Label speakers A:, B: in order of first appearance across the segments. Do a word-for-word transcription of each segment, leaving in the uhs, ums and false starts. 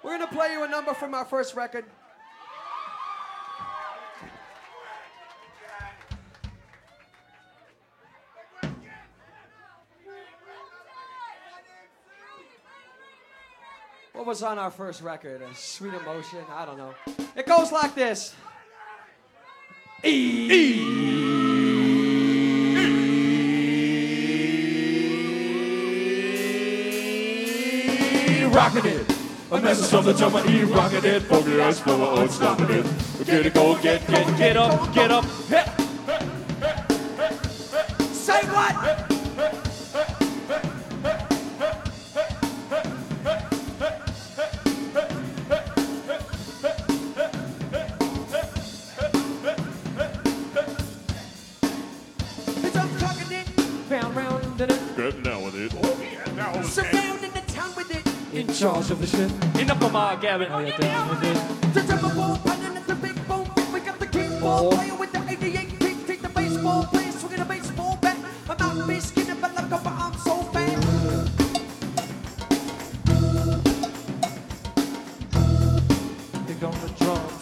A: We're gonna play you a number from our first record. What was on our first record? A Sweet Emotion? I don't know. It goes like this. E.
B: E. Rockin' it. A message from the drummer, E. Rockin' it. Funky ass flow, unstopping it. Get it, go, get, get, get up, get up. Hey.
A: Say what?
B: Get down with it.
A: Surrounding the town with it.
B: In charge of the shit. Enough of my Gavin. Oh, yeah, down with it.
A: The drummer ball, pounding at the big bone. We got the keyboard player with the eighty-eight kick. Take the baseball player, swinging a baseball bat. I'm out be skinning, but like a I'm so fat.
B: Pick on the drums.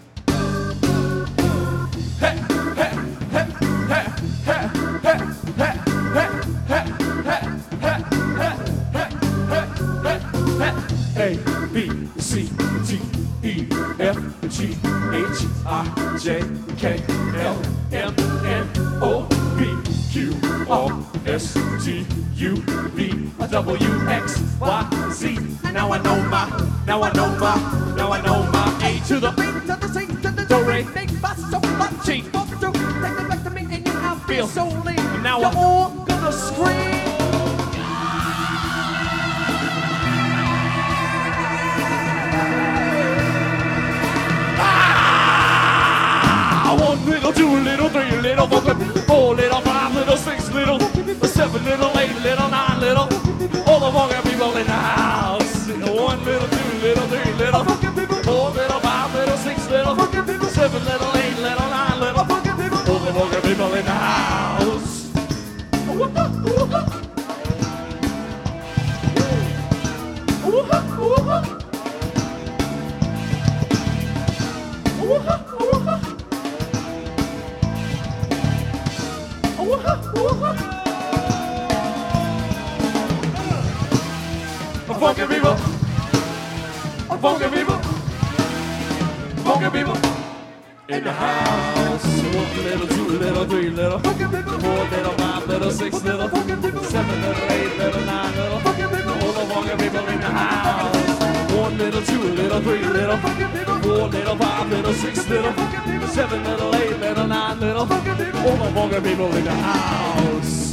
B: Hey, hey, hey, hey, hey, hey, hey, hey, hey, hey, hey, hey, hey, A, B, C, D, E, F, G, H, I, J, K, L, M, N, O, P, Q, R, S, T, U, V, W, X, Y, Z. Now I know my, now I know my, now I know my A to the
A: B to the C to the
B: Do, re.
A: Make fast so much.
B: G.
A: Take it back to me and you have
B: Feel.
A: feel so lean.
B: And now
A: You're
B: I-
A: all gonna scream.
B: One little, two little, three little, four little, four little, five little, six little, seven little, eight little, nine little. All the fucking people in the house. One little, two little, three little, four little, five little, six little, seven little, eight little, nine little. All the fucking people in the house. Funky people, funky people, funky people in the house. One little, two little, three little, four little, five little, six little, seven little, eight little, nine little. All the funky people in the house. One little, two little, three little, four little, five little, six little, seven little, eight little, nine little. All the funky people in the house.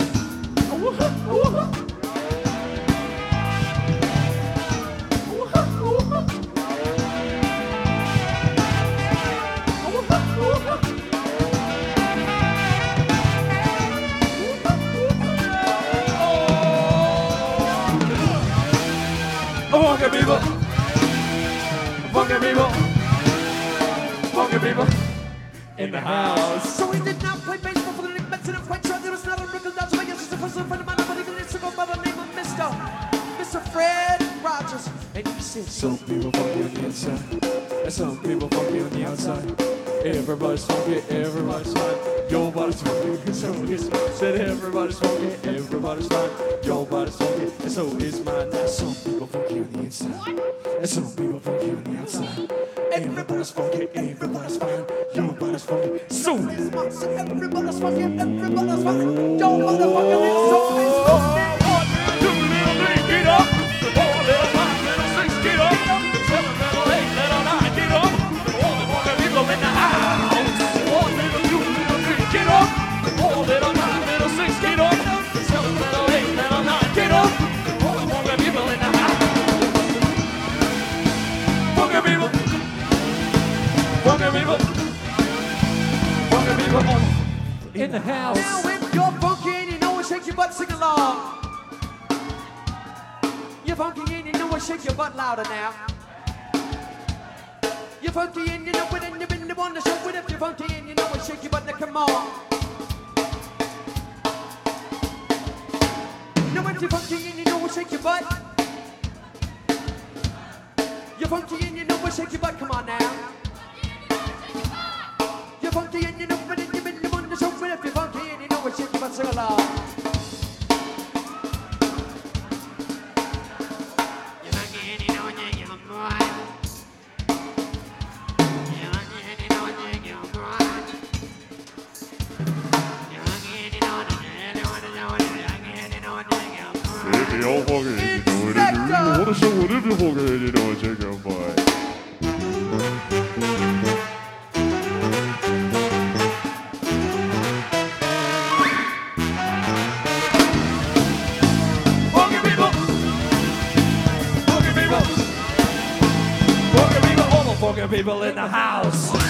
B: Funky people, funky people, funky people in the house.
A: So he did not play baseball for the Nick Mets, and I'm quite sure there was not a wrinkle down to my It's a person friend of mine, but he can go by the name of Mister Mister Fred Rogers. And he said,
B: Some people funky on the inside, and some people funky on the outside. Everybody's funky, everybody's fine. Your body's funky, and so is mine. Said everybody's funky, everybody's fine. Your body's funky, and so is mine. Now some people funky on the inside, and some people funky on the outside. Everybody's funky, everybody's fine. Your body's funky, so is mine.
A: everybody's fucking, everybody's fucking. Yo, motherfucker, it's so it's funky.
B: One little, two little, three, get up. Four little, five little, six, get up. Seven little, eight little, nine, get up. All the funky people in the house. One little, two little, three, get up. Four little, five little, six, get up. Seven little, eight little, nine, get up. All the funky people in the house. Funky people. Funky people. Funky people in the house.
A: Now if you're funky and you know it, shake your butt, sing along. You're funky and you know it, shake your butt louder now. You're funky and you know it, and you've been the one to show it. If you're funky and you know it, shake your butt, now come on. Now if you're funky and you know it, shake your butt. You're funky and you know it, shake your butt, come on now. You're funky and you know it, and you've been the one to show it. If you're funky and you know it, shake your butt, sing along. You're funky and you know it, shake your butt, boy. You're funky and you know it, shake your butt. You're funky and you know it, and you know it, and you know it, and you know it, shake your butt.
C: If you're funky, you know it, and you want to show it. If you're funky, you know it, shake your butt.
B: Funky people, funky people, funky people, all the funky people in the house.